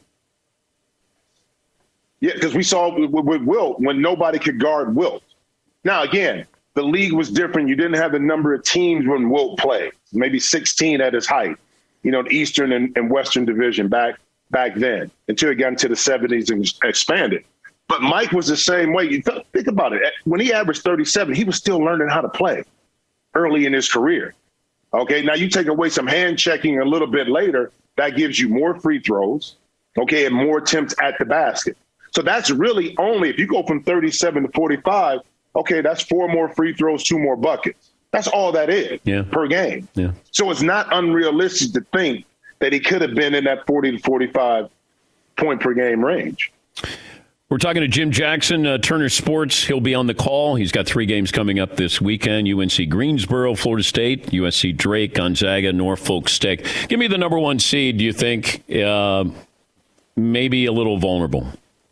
Yeah, because we saw with Wilt when nobody could guard Wilt. Now again, the league was different. You didn't have the number of teams when Wilt played, maybe 16 at his height, the Eastern and Western Division back then, until it got into the 70s and expanded. But Mike was the same way. You think about it. When he averaged 37, he was still learning how to play early in his career. Okay, now you take away some hand checking a little bit later, that gives you more free throws, okay, and more attempts at the basket. So that's really only, if you go from 37 to 45, okay, that's 4 more free throws, 2 more buckets. That's all that is per game. Yeah. So it's not unrealistic to think that he could have been in that 40 to 45 point per game range. We're talking to Jim Jackson, Turner Sports. He'll be on the call. He's got 3 games coming up this weekend. UNC Greensboro, Florida State, USC Drake, Gonzaga, Norfolk State. Give me the number 1 seed, do you think? Maybe a little vulnerable.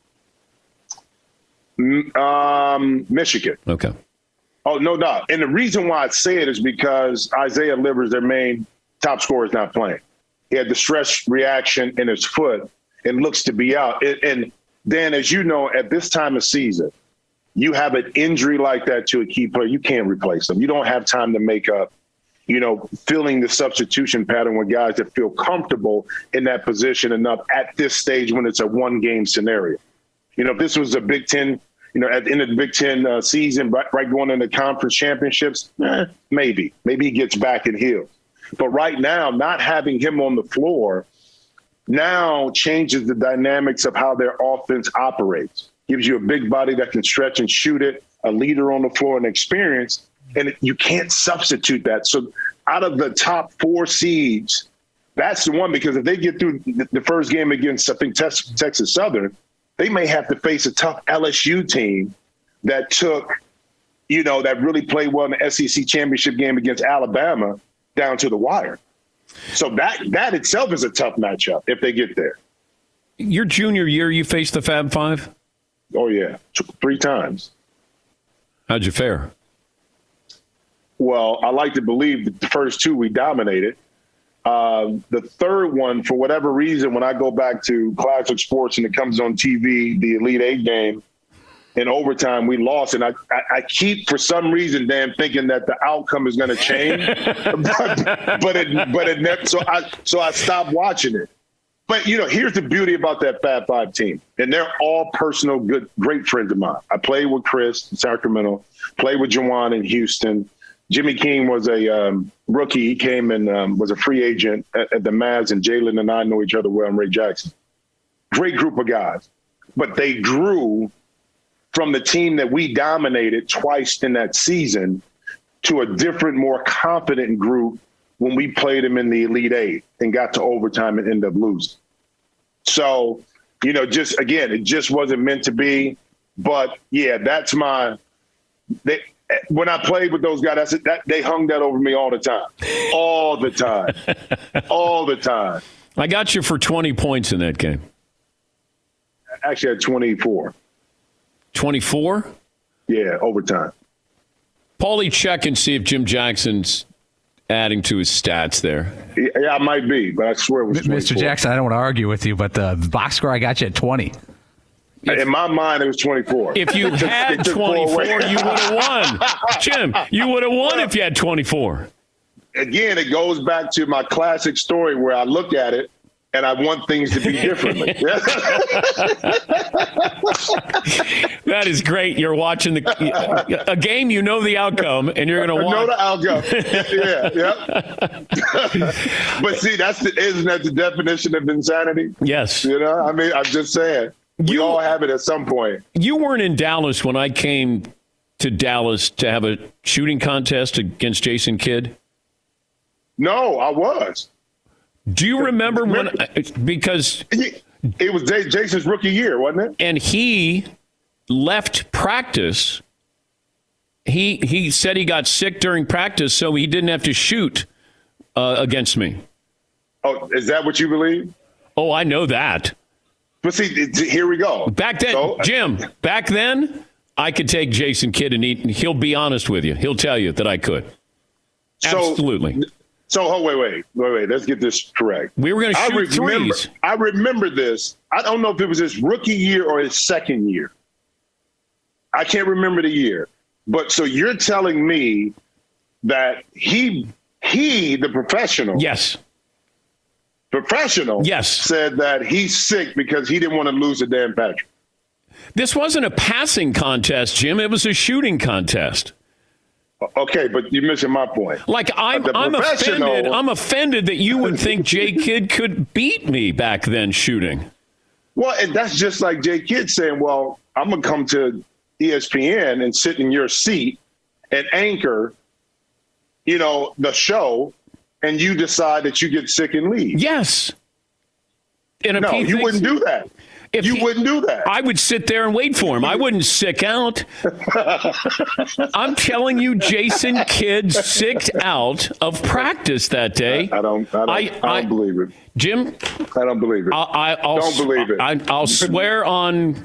Michigan. Okay. Oh, no doubt. And the reason why I say it is because Isaiah Livers, their main top scorer, is not playing. He had the stress reaction in his foot and looks to be out. And Dan, as you know, at this time of season, you have an injury like that to a key player, you can't replace them. You don't have time to make up, filling the substitution pattern with guys that feel comfortable in that position enough at this stage when it's a 1-game scenario. If this was a Big Ten, at the end of the Big Ten season, right going into conference championships, maybe he gets back and heals. But right now, not having him on the floor now changes the dynamics of how their offense operates. Gives you a big body that can stretch and shoot it, a leader on the floor and experience, and you can't substitute that. So out of the top 4 seeds, that's the one, because if they get through the first game against, I think, Texas Southern, they may have to face a tough LSU team that took, that really played well in the SEC championship game against Alabama down to the wire. So that itself is a tough matchup if they get there. Your junior year, you faced the Fab Five? Oh, yeah. 3 times. How'd you fare? Well, I like to believe that the first 2 we dominated. The third one, for whatever reason, when I go back to classic sports and it comes on TV, the Elite 8 game, in overtime, we lost. And I keep, for some reason, Dan, thinking that the outcome is going to change. but it never. So I stopped watching it. But, here's the beauty about that Fab Five team. And they're all personal, great friends of mine. I played with Chris in Sacramento, played with Juwan in Houston. Jimmy King was a rookie. He came and was a free agent at the Mavs, and Jalen and I know each other well, and Ray Jackson. Great group of guys. But they grew from the team that we dominated twice in that season to a different, more confident group when we played them in the Elite 8 and got to overtime and ended up losing. So, just again, it just wasn't meant to be. But, yeah, that's when I played with those guys, they hung that over me all the time. All the time. All the time. I got you for 20 points in that game. Actually, I had 24. 24? Yeah, overtime. Paulie, check and see if Jim Jackson's adding to his stats there. Yeah, I might be, but I swear it was 24. Mr. Jackson, I don't want to argue with you, but the box score, I got you at 20. In my mind, it was 24. If you had 24, you would have won. Jim, you would have won if you had 24. Again, it goes back to my classic story where I look at it and I want things to be differently. That is great. You're watching a game, you know the outcome, and you're going to watch. Know the outcome. But see, isn't that the definition of insanity? Yes. I mean, I'm just saying. We all have it at some point. You weren't in Dallas when I came to Dallas to have a shooting contest against Jason Kidd? No, I was. Do you remember when? Because it was Jason's rookie year, wasn't it? And he left practice. He said he got sick during practice, so he didn't have to shoot against me. Oh, is that what you believe? Oh, I know that. But see, here we go. Back then, Jim, I could take Jason Kidd and he'll be honest with you. He'll tell you that I could. Absolutely. So wait. Let's get this correct. We were going to shoot threes. I remember this. I don't know if it was his rookie year or his second year. I can't remember the year. But so you're telling me that he, the professional. Yes. Yes. Said that he's sick because he didn't want to lose to Dan Patrick. This wasn't a passing contest, Jim. It was a shooting contest. Okay, but you're missing my point. Like I'm offended that you would think Jay Kidd could beat me back then shooting. Well, and that's just like Jay Kidd saying, well, I'm going to come to ESPN and sit in your seat and anchor, the show, and you decide that you get sick and leave. Yes. No, you wouldn't do that. You wouldn't do that. I would sit there and wait for him. I wouldn't sick out. I'm telling you, Jason Kidd sicked out of practice that day. I don't believe it. Jim? I don't believe it. Don't believe it. I'll swear on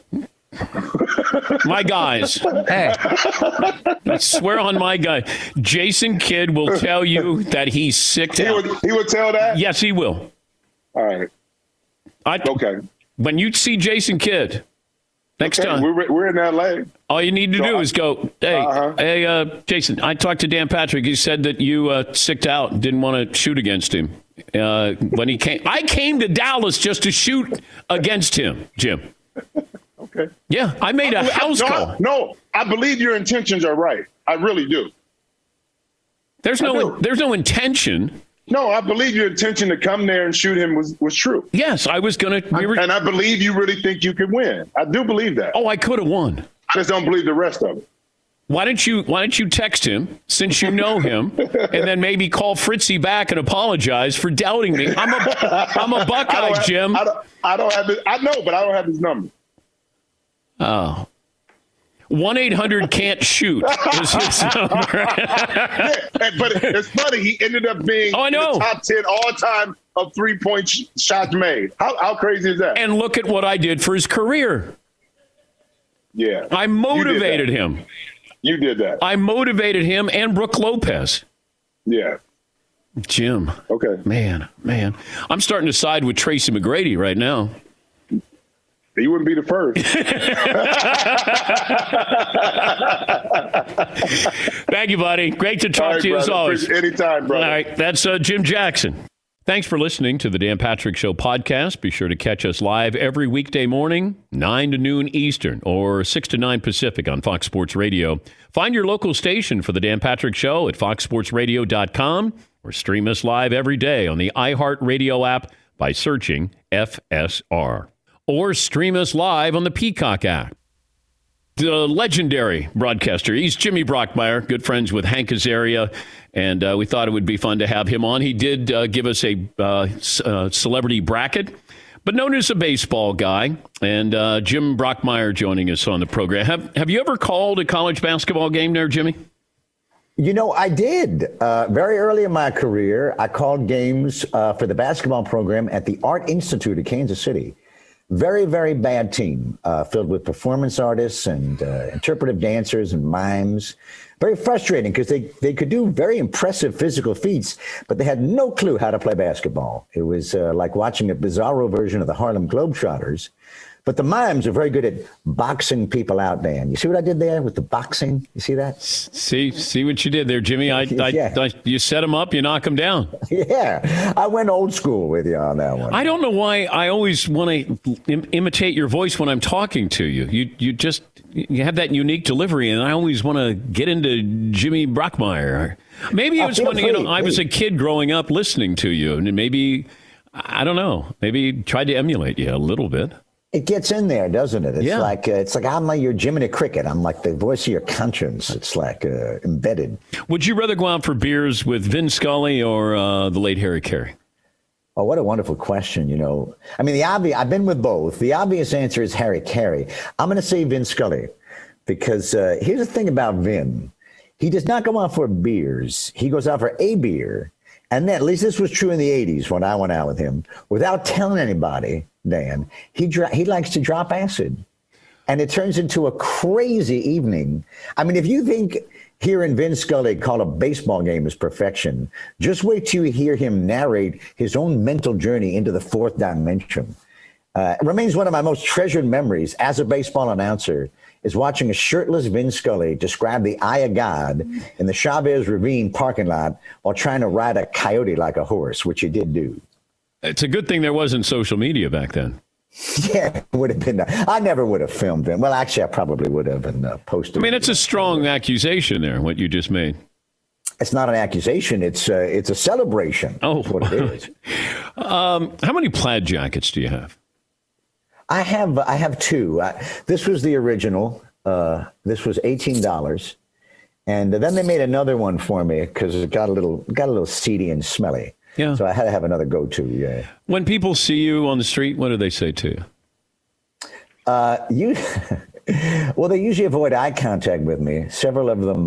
my guys. Hey. I swear on my guy. Jason Kidd will tell you that he's sicked out. He would tell that? Yes, he will. All right. Okay. When you see Jason Kidd next time, we're in LA. All you need to do is go, hey, Jason, I talked to Dan Patrick. He said that you sicked out and didn't want to shoot against him. When he came, I came to Dallas just to shoot against him, Jim. Okay. Yeah, I made a house call. No, I believe your intentions are right. I really do. There's no intention. No, I believe your intention to come there and shoot him was true. Yes, I was going to. And I believe you really think you could win. I do believe that. Oh, I could have won. I just don't believe the rest of it. Why don't you text him, since you know him, and then maybe call Fritzy back and apologize for doubting me? I'm a Buckeye, Jim. I don't have it. I know, but I don't have his number. Oh. 1-800-CAN'T-SHOOT is his number. Yeah, but it's funny. He ended up being in the top 10 all-time of three-point shots made. How crazy is that? And look at what I did for his career. Yeah. I motivated him. You did that. I motivated him and Brooke Lopez. Yeah. Jim. Okay. Man. I'm starting to side with Tracy McGrady right now. You wouldn't be the first. Thank you, buddy. Great to talk to you as always. Anytime, brother. All right. That's Jim Jackson. Thanks for listening to the Dan Patrick Show podcast. Be sure to catch us live every weekday morning, 9 to noon Eastern or 6 to 9 Pacific on Fox Sports Radio. Find your local station for the Dan Patrick Show at foxsportsradio.com or stream us live every day on the iHeartRadio app by searching FSR. Or stream us live on the Peacock app. The legendary broadcaster, he's Jimmy Brockmeyer, good friends with Hank Azaria, and we thought it would be fun to have him on. He did give us a celebrity bracket, but known as a baseball guy, and Jim Brockmeyer joining us on the program. Have you ever called a college basketball game there, Jimmy? I did. Very early in my career, I called games for the basketball program at the Art Institute of Kansas City. Very, very bad team, filled with performance artists and interpretive dancers and mimes. Very frustrating because they could do very impressive physical feats, but they had no clue how to play basketball. It was like watching a bizarro version of the Harlem Globetrotters. But the mimes are very good at boxing people out, Dan. You see what I did there with the boxing? You see that? See what you did there, Jimmy. You set them up, you knock them down. Yeah, I went old school with you on that one. I don't know why I always want to imitate your voice when I'm talking to you. You have that unique delivery, and I always want to get into Jimmy Brockmeyer. Maybe it was when I was a kid growing up listening to you, and maybe, I don't know, maybe tried to emulate you a little bit. It gets in there, doesn't it? It's like I'm like your Jiminy Cricket. I'm like the voice of your conscience. It's like embedded. Would you rather go out for beers with Vin Scully or the late Harry Carey? Oh, what a wonderful question. I mean, I've been with both. The obvious answer is Harry Carey. I'm going to say Vin Scully because here's the thing about Vin. He does not go out for beers. He goes out for a beer. And then, at least this was true in the 80s when I went out with him, without telling anybody, Dan, he likes to drop acid. And it turns into a crazy evening. I mean, if you think hearing Vin Scully call a baseball game is perfection, just wait till you hear him narrate his own mental journey into the fourth dimension. It remains one of my most treasured memories as a baseball announcer is watching a shirtless Vin Scully describe the eye of God in the Chavez Ravine parking lot while trying to ride a coyote like a horse, which he did do. It's a good thing there wasn't social media back then. Yeah, it would have been. I never would have filmed him. Well, actually, I probably would have and posted. I mean, it's a strong accusation there, what you just made. It's not an accusation. It's a celebration. Oh, that's what it is. How many plaid jackets do you have? I have two. This was the original. This was $18, and then they made another one for me because it got a little seedy and smelly. Yeah. So I had to have another go-to. Yeah. When people see you on the street, what do they say to you? Well, they usually avoid eye contact with me. Several of them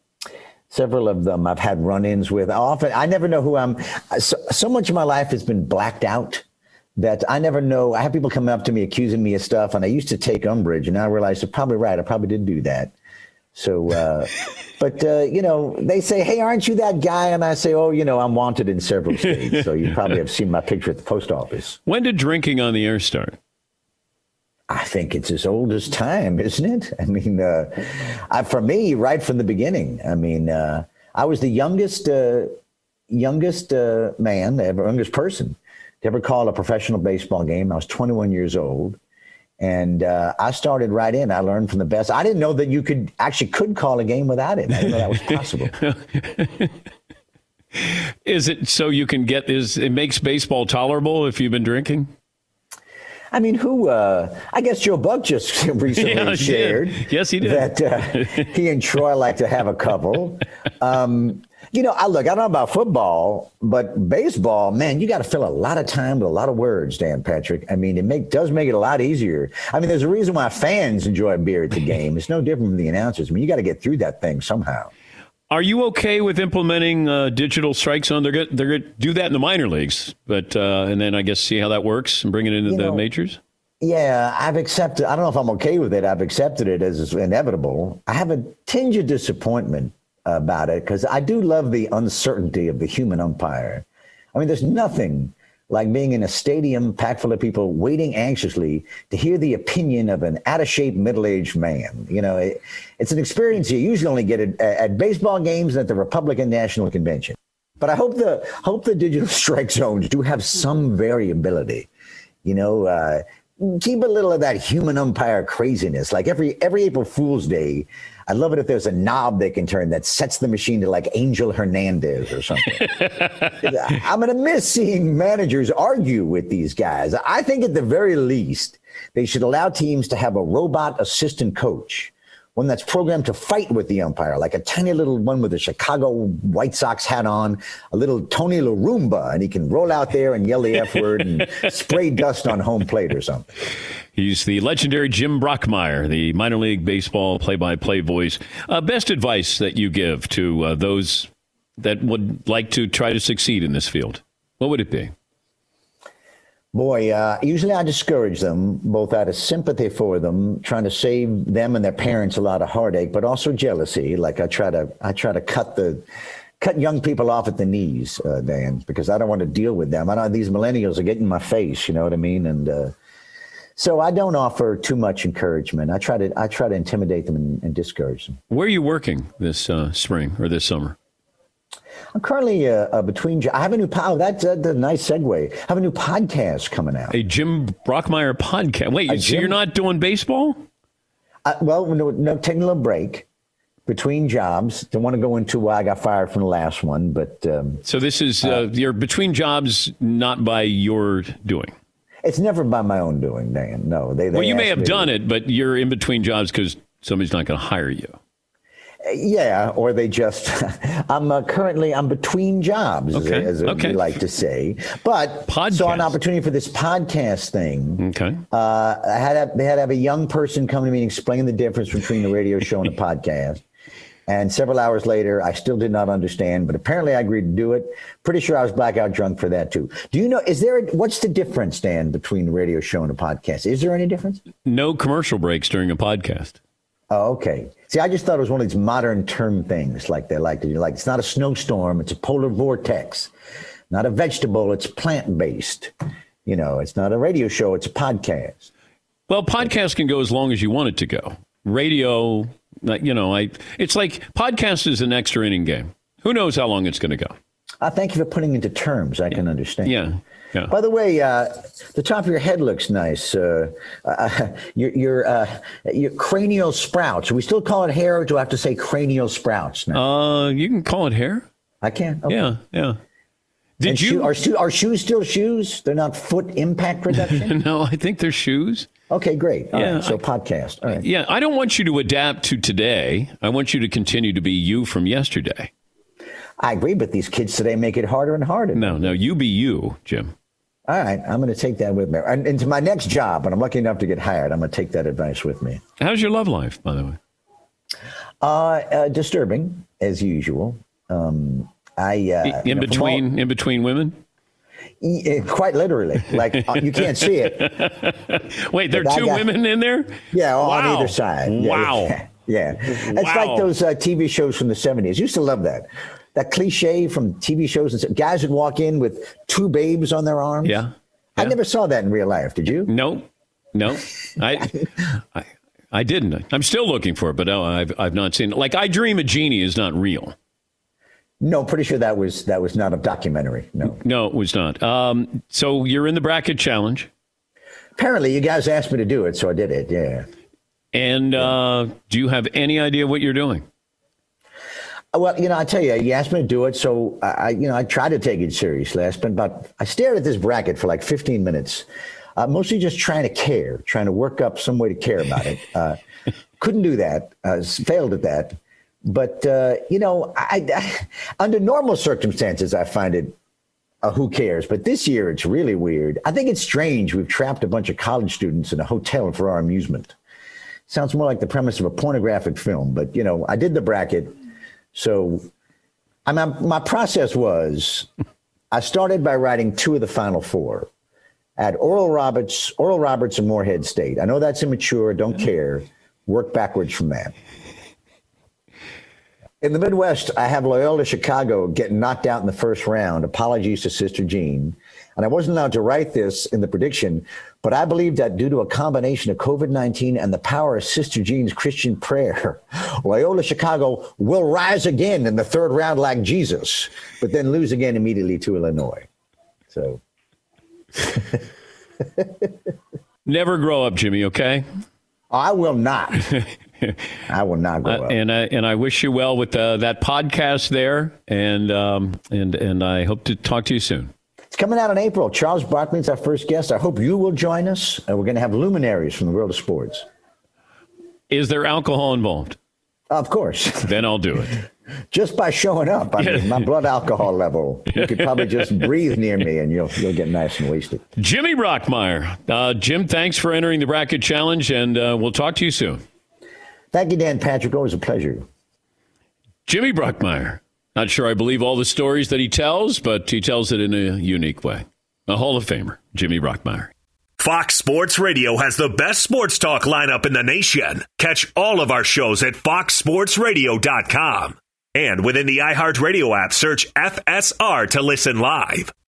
I've had run-ins with. Often, I never know who I'm. So much of my life has been blacked out that I never know. I have people coming up to me accusing me of stuff, and I used to take umbrage, and now I realize they're probably right. I probably did do that. So, but they say, "Hey, aren't you that guy?" And I say, "Oh, I'm wanted in several states." So you probably have seen my picture at the post office. When did drinking on the air start? I think it's as old as time, isn't it? I mean, for me, right from the beginning. I mean, I was the youngest man, youngest person to ever call a professional baseball game. I was 21 years old. And I started right in. I learned from the best. I didn't know that you could call a game without it. I didn't know that was possible. Is it so you can it makes baseball tolerable if you've been drinking? I mean, I guess Joe Buck just recently shared. Yes, he did. That he and Troy like to have a couple. I don't know about football, but baseball, man, you got to fill a lot of time with a lot of words, Dan Patrick. I mean, it does make it a lot easier. I mean, there's a reason why fans enjoy a beer at the game. It's no different from the announcers. I mean, you got to get through that thing somehow. Are you okay with implementing digital strike zone? They're going to do that in the minor leagues, but and then I guess see how that works and bring it into the majors? Yeah, I've accepted. I don't know if I'm okay with it. I've accepted it as inevitable. I have a tinge of disappointment about it because I do love the uncertainty of the human umpire. I mean, there's nothing like being in a stadium packed full of people waiting anxiously to hear the opinion of an out-of-shape middle-aged man. It's an experience you usually only get at baseball games and at the Republican National Convention. But I hope the digital strike zones do have some variability. Keep a little of that human umpire craziness. Like every April Fool's Day, I'd love it if there's a knob they can turn that sets the machine to like Angel Hernandez or something. I'm going to miss seeing managers argue with these guys. I think at the very least, they should allow teams to have a robot assistant coach, one that's programmed to fight with the umpire, like a tiny little one with a Chicago White Sox hat on, a little Tony La Roomba, and he can roll out there and yell the F word and spray dust on home plate or something. He's the legendary Jim Brockmeyer, the minor league baseball play-by-play voice. Best advice that you give to those that would like to try to succeed in this field, what would it be? Boy, usually I discourage them, both out of sympathy for them, trying to save them and their parents a lot of heartache, but also jealousy. Like I try to cut young people off at the knees, Dan, because I don't want to deal with them. I know these millennials are getting in my face, you know what I mean? And so I don't offer too much encouragement. I try to intimidate them and discourage them. Where are you working this spring or this summer? I'm currently between. I have a new that's a nice segue. I have a new podcast coming out. A Jim Brockmeyer podcast. Wait, so you're not doing baseball? No, taking a little break between jobs. Don't want to go into why I got fired from the last one, but so this is you're between jobs, not by your doing. It's never by my own doing, Dan. No, they well, you may have done it, but you're in between jobs because somebody's not going to hire you. Yeah, or they just. I'm between jobs, as we like to say. But saw an opportunity for this podcast thing. Okay. They had to have a young person come to me and explain the difference between a radio show and a podcast. And several hours later, I still did not understand, but apparently I agreed to do it. Pretty sure I was blackout drunk for that too. Do you know? What's the difference, Dan, between a radio show and a podcast? Is there any difference? No commercial breaks during a podcast. Oh, okay. See, I just thought it was one of these modern term things like they like to do. Like it's not a snowstorm, it's a polar vortex. Not a vegetable, it's plant-based. It's not a radio show, it's a podcast. Well, podcast can go as long as you want it to go. Radio, it's like podcast is an extra inning game. Who knows how long it's going to go? Thank you for putting into terms I can understand. Yeah. Yeah. By the way, the top of your head looks nice. Your cranial sprouts. Do we still call it hair, or do I have to say cranial sprouts now? You can call it hair. I can. Okay. Yeah. Did you? Are shoes still shoes? They're not foot impact reduction? No, I think they're shoes. Okay, great. All right, so podcast. All right. Yeah, I don't want you to adapt to today. I want you to continue to be you from yesterday. I agree, but these kids today make it harder and harder. No, you be you, Jim. All right, I'm going to take that with me. And into my next job, and I'm lucky enough to get hired, I'm going to take that advice with me. How's your love life, by the way? Disturbing, as usual. In between women? Quite literally. Like, you can't see it. Wait, there are two women in there? Yeah, wow. On either side. Wow. Yeah. It's like those TV shows from the 70s. Used to love that. That cliche from TV shows. Guys would walk in with two babes on their arms. Yeah. I never saw that in real life. Did you? No. I didn't. I'm still looking for it, but no, I've not seen it. Like, I Dream of Jeannie is not real. No, pretty sure that was not a documentary. No, it was not. So you're in the bracket challenge. Apparently, you guys asked me to do it, so I did it. Yeah. And do you have any idea what you're doing? Well, I tell you, you asked me to do it, so I tried to take it seriously. I stared at this bracket for like 15 minutes, mostly just trying to work up some way to care about it. Couldn't do that. Failed at that. But, I under normal circumstances, I find it who cares? But this year, it's really weird. I think it's strange we've trapped a bunch of college students in a hotel for our amusement. Sounds more like the premise of a pornographic film. But, I did the bracket. So my process was I started by writing two of the final four. At Oral Roberts and Morehead State. I know that's immature. Don't care. Work backwards from that. In the Midwest, I have Loyola Chicago getting knocked out in the first round. Apologies to Sister Jean. And I wasn't allowed to write this in the prediction, but I believe that due to a combination of COVID-19 and the power of Sister Jean's Christian prayer, Loyola Chicago will rise again in the third round like Jesus, but then lose again immediately to Illinois. So. Never grow up, Jimmy, okay? I will not. I will not grow up. And I wish you well with that podcast there, and I hope to talk to you soon. It's coming out in April. Charles Barkley's our first guest. I hope you will join us. We're going to have luminaries from the world of sports. Is there alcohol involved? Of course. Then I'll do it. Just by showing up, I mean, my blood alcohol level, you could probably just breathe near me and you'll get nice and wasted. Jimmy Brockmeyer. Jim, thanks for entering the bracket challenge, and we'll talk to you soon. Thank you, Dan Patrick. Always a pleasure. Jimmy Brockmeyer. Not sure I believe all the stories that he tells, but he tells it in a unique way. A Hall of Famer, Jimmy Brockmeyer. Fox Sports Radio has the best sports talk lineup in the nation. Catch all of our shows at foxsportsradio.com. And within the iHeartRadio app, search FSR to listen live.